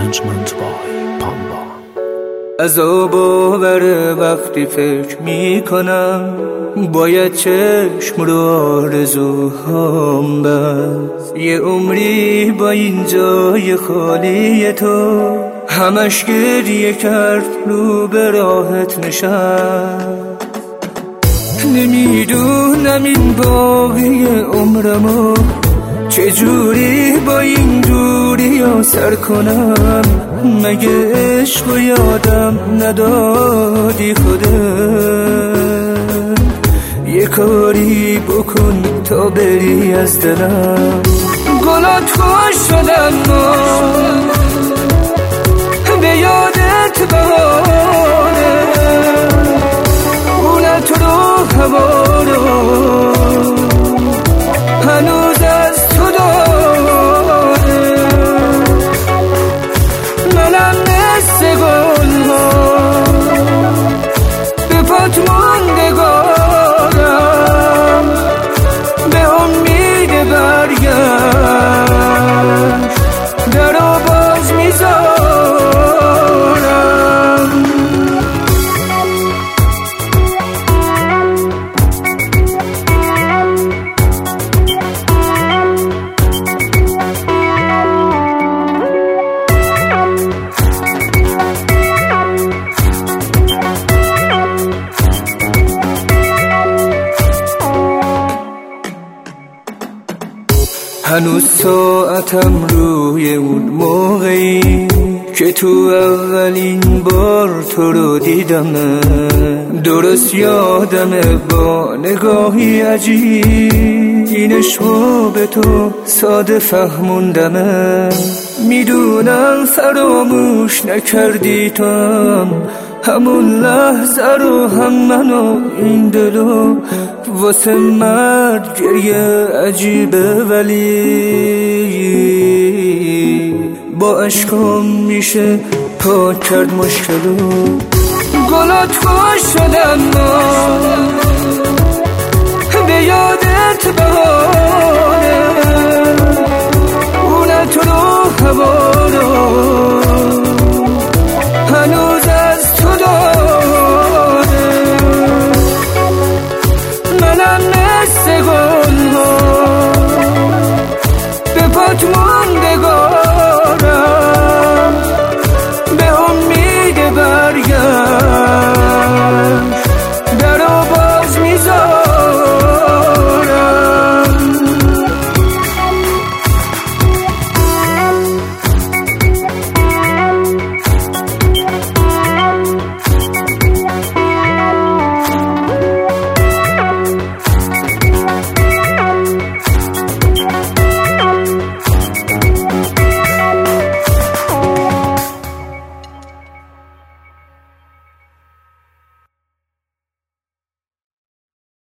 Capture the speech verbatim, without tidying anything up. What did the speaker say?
Arrangement by Pamba. عذاب آور وقتی فکر می کنم باید چشم رو آرزوهام بست. یه عمری با این جای خالی تو همش گریه کرد رو به راحت نشست. نمیدونم این باقی عمرمو چجوری با این دوری ها سر کنم. مگه عشق و یادم ندادی خودت؟ یه کاری بکن تا بری از دلم. گلات خوش شدن ما به یادت بهانه، اونت رو هوا رو هنوز از تو داره. منم مثل گل ها به پات موندگارم، به امید برگشت در رو باز میذارم. هنوز ساعتم روی اون موقعی که تو اولین بار تو رو دیدم، درست یادمه با نگاهی عجیب این عشقو به تو ساده فهموندمه. میدونم فراموش نکردی تو هم همون لحظه رو، هم منو این دلو واسه مرد گریه عجیبه، ولی با عشقم میشه پاک کرد مشکلو. گلات خوش شدن ما